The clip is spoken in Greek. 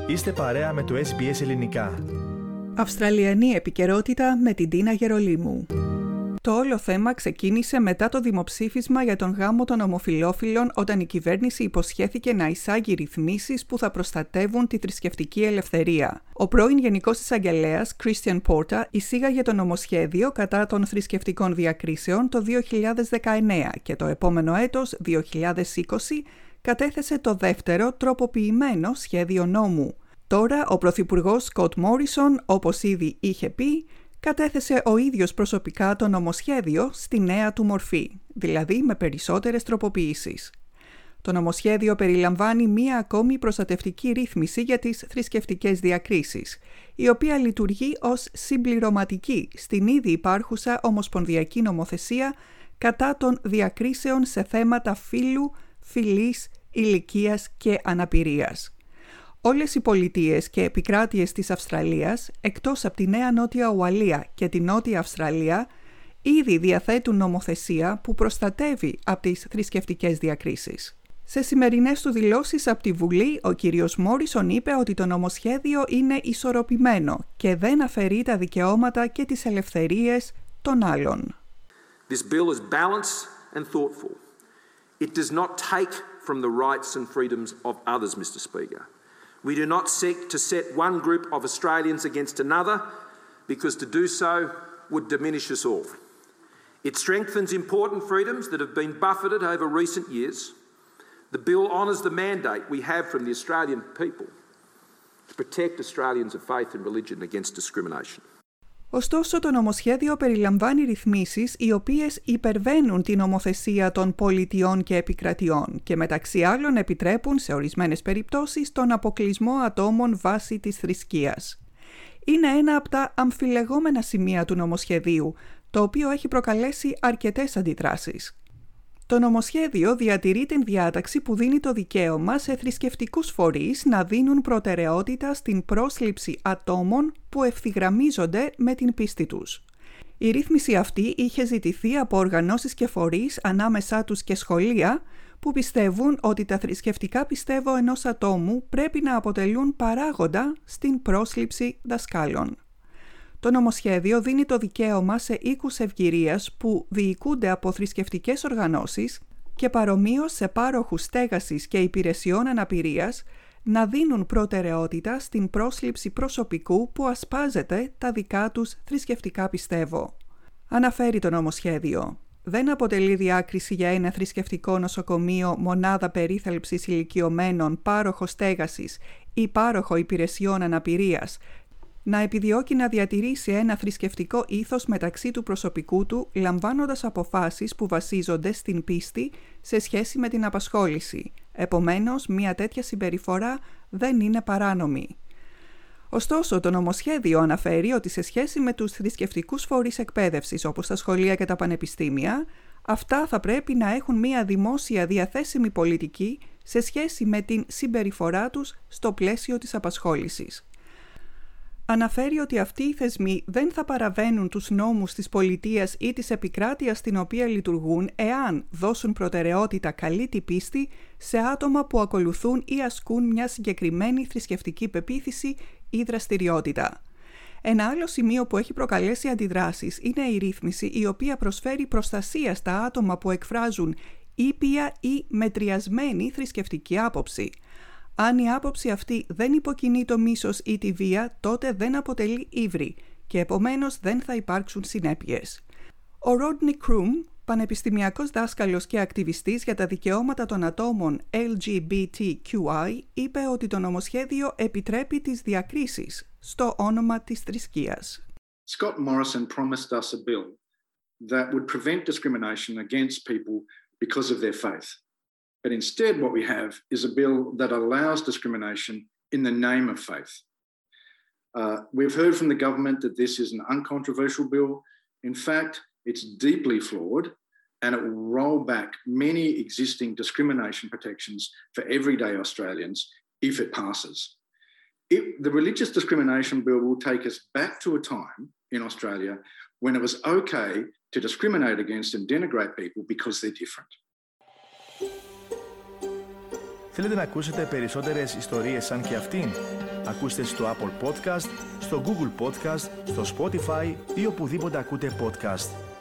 Είστε παρέα με το SBS Ελληνικά. Αυστραλιανή επικαιρότητα με την Τίνα Γερολίμου. Το όλο θέμα ξεκίνησε μετά το δημοψήφισμα για τον γάμο των ομοφυλόφιλων, όταν η κυβέρνηση υποσχέθηκε να εισάγει ρυθμίσεις που θα προστατεύουν τη θρησκευτική ελευθερία. Ο πρώην Γενικός Εισαγγελέας, Christian Porter, εισήγαγε το νομοσχέδιο κατά των θρησκευτικών διακρίσεων το 2019 και το επόμενο έτος, 2020, κατέθεσε το δεύτερο τροποποιημένο σχέδιο νόμου. Τώρα ο Πρωθυπουργός Scott Morrison, όπως ήδη είχε πει, κατέθεσε ο ίδιος προσωπικά το νομοσχέδιο στη νέα του μορφή, δηλαδή με περισσότερες τροποποιήσεις. Το νομοσχέδιο περιλαμβάνει μία ακόμη προστατευτική ρύθμιση για τις θρησκευτικές διακρίσεις, η οποία λειτουργεί ως συμπληρωματική στην ήδη υπάρχουσα ομοσπονδιακή νομοθεσία κατά των διακρίσεων σε θέματα φύλου, φυλής, ηλικίας και αναπηρίας. Όλες οι πολιτείες και επικράτειες της Αυστραλίας, εκτός από τη Νέα Νότια Ουαλία και τη Νότια Αυστραλία, ήδη διαθέτουν νομοθεσία που προστατεύει από τις θρησκευτικές διακρίσεις. Σε σημερινές του δηλώσεις από τη Βουλή, ο κύριος Μόρισον είπε ότι το νομοσχέδιο είναι ισορροπημένο και δεν αφαιρεί τα δικαιώματα και τις ελευθερίες των άλλων. This bill is balanced and thoughtful. It does not take from the rights and freedoms of others, Mr. Speaker. We do not seek to set one group of Australians against another, because to do so would diminish us all. It strengthens important freedoms that have been buffeted over recent years. The bill honours the mandate we have from the Australian people to protect Australians of faith and religion against discrimination. Ωστόσο, το νομοσχέδιο περιλαμβάνει ρυθμίσεις οι οποίες υπερβαίνουν την νομοθεσία των πολιτιών και επικρατειών και μεταξύ άλλων επιτρέπουν σε ορισμένες περιπτώσεις τον αποκλεισμό ατόμων βάσει της θρησκείας. Είναι ένα από τα αμφιλεγόμενα σημεία του νομοσχεδίου, το οποίο έχει προκαλέσει αρκετές αντιδράσεις. Το νομοσχέδιο διατηρεί την διάταξη που δίνει το δικαίωμα σε θρησκευτικούς φορείς να δίνουν προτεραιότητα στην πρόσληψη ατόμων που ευθυγραμμίζονται με την πίστη τους. Η ρύθμιση αυτή είχε ζητηθεί από οργανώσεις και φορείς, ανάμεσά τους και σχολεία, που πιστεύουν ότι τα θρησκευτικά πιστεύω ενός ατόμου πρέπει να αποτελούν παράγοντα στην πρόσληψη δασκάλων. Το νομοσχέδιο δίνει το δικαίωμα σε οίκους ευγυρίας που διοικούνται από θρησκευτικές οργανώσεις και παρομοίως σε πάροχους στέγασης και υπηρεσιών αναπηρίας να δίνουν προτεραιότητα στην πρόσληψη προσωπικού που ασπάζεται τα δικά τους θρησκευτικά πιστεύω. Αναφέρει το νομοσχέδιο. Δεν αποτελεί διάκριση για ένα θρησκευτικό νοσοκομείο, μονάδα περίθαλψης ηλικιωμένων, πάροχο στέγασης ή πάροχο υπηρεσιών αναπηρίας να επιδιώκει να διατηρήσει ένα θρησκευτικό ήθος μεταξύ του προσωπικού του, λαμβάνοντας αποφάσεις που βασίζονται στην πίστη σε σχέση με την απασχόληση. Επομένως, μια τέτοια συμπεριφορά δεν είναι παράνομη. Ωστόσο, το νομοσχέδιο αναφέρει ότι σε σχέση με τους θρησκευτικούς φορείς εκπαίδευσης, όπως τα σχολεία και τα πανεπιστήμια, αυτά θα πρέπει να έχουν μια δημόσια διαθέσιμη πολιτική σε σχέση με την συμπεριφορά τους στο πλαίσιο της απασχόλησης. Αναφέρει ότι αυτοί οι θεσμοί δεν θα παραβαίνουν τους νόμους της πολιτείας ή της επικράτειας στην οποία λειτουργούν εάν δώσουν προτεραιότητα καλή την πίστη σε άτομα που ακολουθούν ή ασκούν μια συγκεκριμένη θρησκευτική πεποίθηση ή δραστηριότητα. Ένα άλλο σημείο που έχει προκαλέσει αντιδράσεις είναι η ρύθμιση η οποία προσφέρει προστασία στα άτομα που εκφράζουν ήπια ή μετριασμένη θρησκευτική άποψη. Αν η άποψη αυτή δεν υποκινεί το μίσος ή τη βία, τότε δεν αποτελεί ύβρι και επομένως δεν θα υπάρξουν συνέπειες. Ο Rodney Croom, πανεπιστημιακός δάσκαλος και ακτιβιστής για τα δικαιώματα των ατόμων LGBTQI, είπε ότι το νομοσχέδιο επιτρέπει τις διακρίσεις στο όνομα της θρησκείας. Scott Morrison promised us a bill that would prevent discrimination against people because of their faith. But instead what we have is a bill that allows discrimination in the name of faith. We've heard from the government that this is an uncontroversial bill. In fact, it's deeply flawed and it will roll back many existing discrimination protections for everyday Australians if it passes. The religious discrimination bill will take us back to a time in Australia when it was okay to discriminate against and denigrate people because they're different. Θέλετε να ακούσετε περισσότερες ιστορίες σαν και αυτήν? Ακούστε στο Apple Podcast, στο Google Podcast, στο Spotify ή οπουδήποτε ακούτε podcast.